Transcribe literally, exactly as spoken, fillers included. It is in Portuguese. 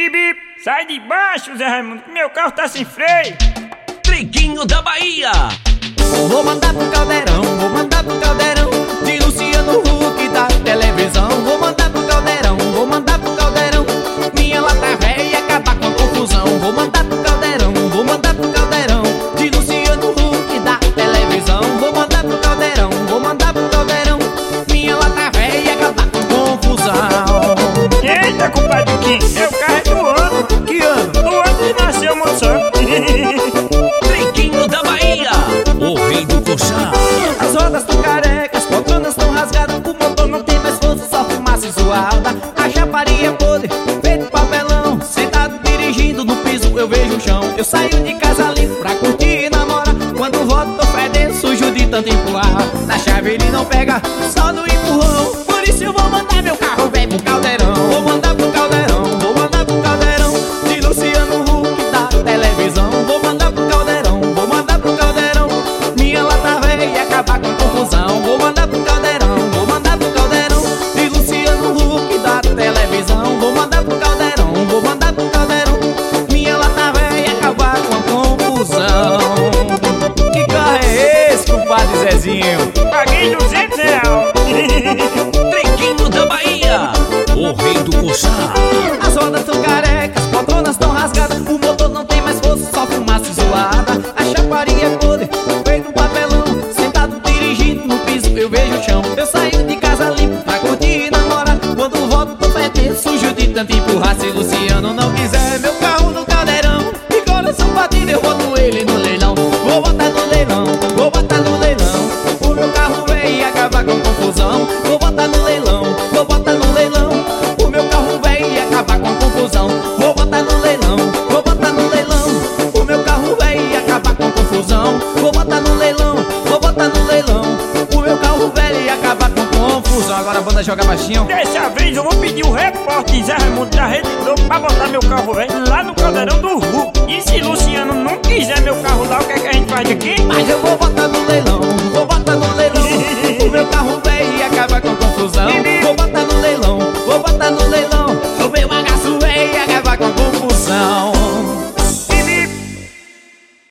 Bibi, sai de baixo, Zé Raimundo, que meu carro tá sem freio. Triquinho da Bahia. Vou mandar pro caldeirão, vou mandar pro caldeirão de Luciano Huck da televisão. Vou mandar pro caldeirão, vou mandar pro caldeirão minha lata véia e acabar com a confusão. Vou mandar pro caldeirão, vou mandar pro caldeirão de Luciano Huck da televisão. Vou mandar pro caldeirão, vou mandar pro caldeirão minha lata véia e acabar com a confusão. Eita, compadre Kim, meu carro é do ano. Que ano? Do ano que nasceu, moção. Triquinho da Bahia, o rei do colchão. As rodas tão carecas, as poltronas tão rasgadas, o motor não tem mais força, só fumaça e zoada. A chaparia podre, feito papelão, sentado dirigindo no piso eu vejo o chão. Eu saio de casa limpo pra curtir e namorar, quando volto tô fedendo sujo de tanto empurrar. Na chave ele não pega, só no empurrão, por isso eu vou mandar meu carro vem pro caldeirão. Vou mandar pro caldeirão, vou mandar pro caldeirão de Luciano Huck da televisão. Vou mandar pro caldeirão, vou mandar pro caldeirão minha lata véia e acabar com a confusão. Vou mandar pro caldeirão, vou mandar pro caldeirão de Luciano Huck da televisão. Vou mandar pro caldeirão, vou mandar pro caldeirão minha lata véia e acabar com a confusão. Que carro é esse, compadre Zezinho? Paguei duzentos reais. Triquinho da Bahia, o rei do colchão. As rodas tão carecas, as poltronas tão rasgadas, o motor não tem mais força, só fumaça e zoada. A chaparia é podre, feito um papelão, sentado dirigindo no piso eu vejo o chão. Eu saio de casa limpo pra curtir e namorar, quando volto tô fedendo sujo de tanto empurrar. Se Luciano não quiser meu carro no caldeirão e coração batido eu boto ele no leilão. Vou botar no leilão, vou botar no leilão o meu carro vem e acabar com confusão. Vou botar no leilão, vou botar no leilão o meu carro vem e acabar com confusão. Vou botar no leilão, vou botar no leilão o meu carro vem e acabar com confusão. Vou botar no leilão, vou botar no leilão o meu carro velho e acabar com confusão. Agora a banda joga baixinho. Dessa vez eu vou pedir o repórter Zé Raimundo da Rede Globo pra botar meu carro velho lá no caldeirão do Huck. E se Luciano não quiser meu carro lá, o que é que a gente faz aqui? Mas eu vou botar no leilão, vou botar no leilão o meu carro velho e acabar com confusão. E